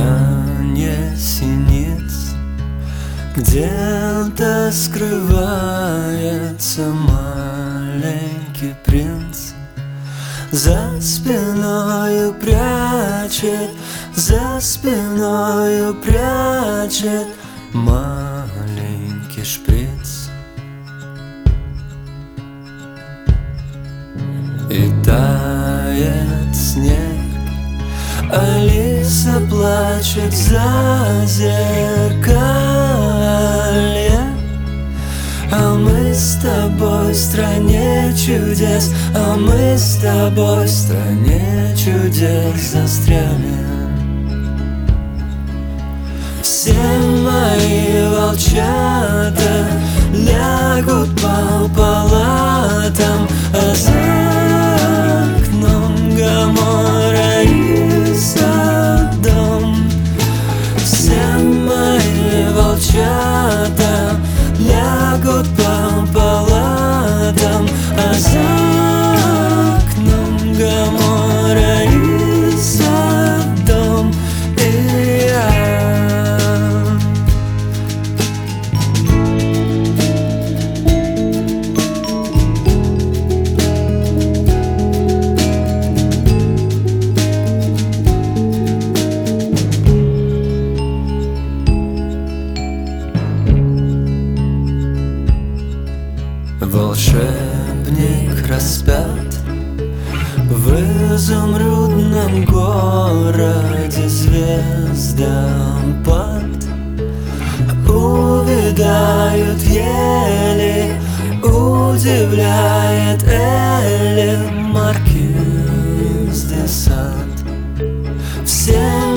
сияние синиц, где-то скрывается маленький принц. За спиною прячет, за спиною прячет маленький шприц. И тает снег, Алиса плачет в зазеркалье. А мы с тобой в стране чудес, а мы с тобой в стране чудес застряли. Все мои волчата лягут по палатам, а за окном Гоморра и Содом. Все мои волчата лягут по палатам, а за окном Гоморра и Содом. И я волшебник распят в изумрудном городе звездопад. Увядают ели, удивляет Элли маркиз де Сад. Все